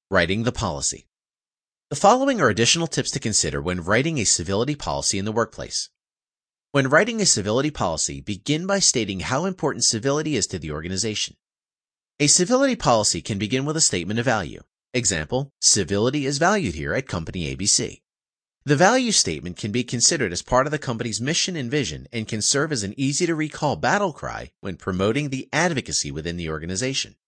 Writing the policy. The following are additional tips to consider when writing a civility policy in the workplace. When writing a civility policy, begin by stating how important civility is to the organization. A civility policy can begin with a statement of value. Example, civility is valued here at company ABC. The value statement can be considered as part of the company's mission and vision and can serve as an easy-to-recall battle cry when promoting the advocacy within the organization.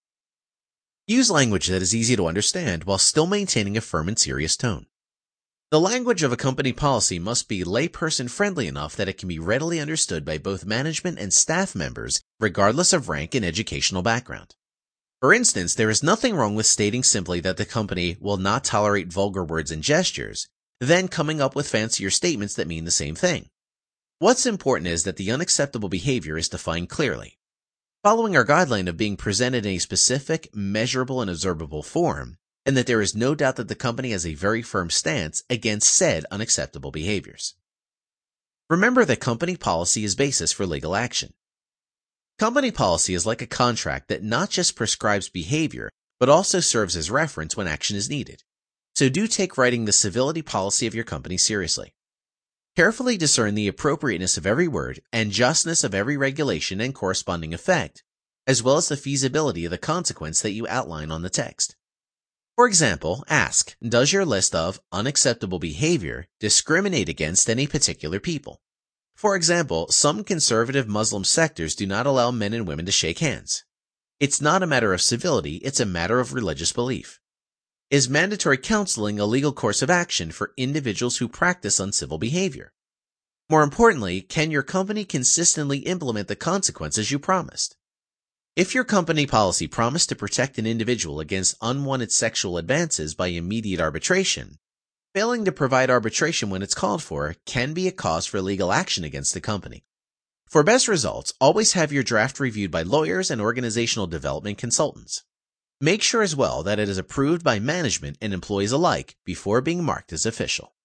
Use language that is easy to understand while still maintaining a firm and serious tone. The language of a company policy must be layperson-friendly enough that it can be readily understood by both management and staff members, regardless of rank and educational background. For instance, there is nothing wrong with stating simply that the company will not tolerate vulgar words and gestures, then coming up with fancier statements that mean the same thing. What's important is that the unacceptable behavior is defined clearly, following our guideline of being presented in a specific, measurable, and observable form, and that there is no doubt that the company has a very firm stance against said unacceptable behaviors. Remember that company policy is basis for legal action. Company policy is like a contract that not just prescribes behavior, but also serves as reference when action is needed. So do take writing the civility policy of your company seriously. Carefully discern the appropriateness of every word and justness of every regulation and corresponding effect, as well as the feasibility of the consequence that you outline on the text. For example, ask, does your list of unacceptable behavior discriminate against any particular people? For example, some conservative Muslim sectors do not allow men and women to shake hands. It's not a matter of civility, it's a matter of religious belief. Is mandatory counseling a legal course of action for individuals who practice uncivil behavior? More importantly, can your company consistently implement the consequences you promised? If your company policy promised to protect an individual against unwanted sexual advances by immediate arbitration, failing to provide arbitration when it's called for can be a cause for legal action against the company. For best results, always have your draft reviewed by lawyers and organizational development consultants. Make sure as well that it is approved by management and employees alike before being marked as official.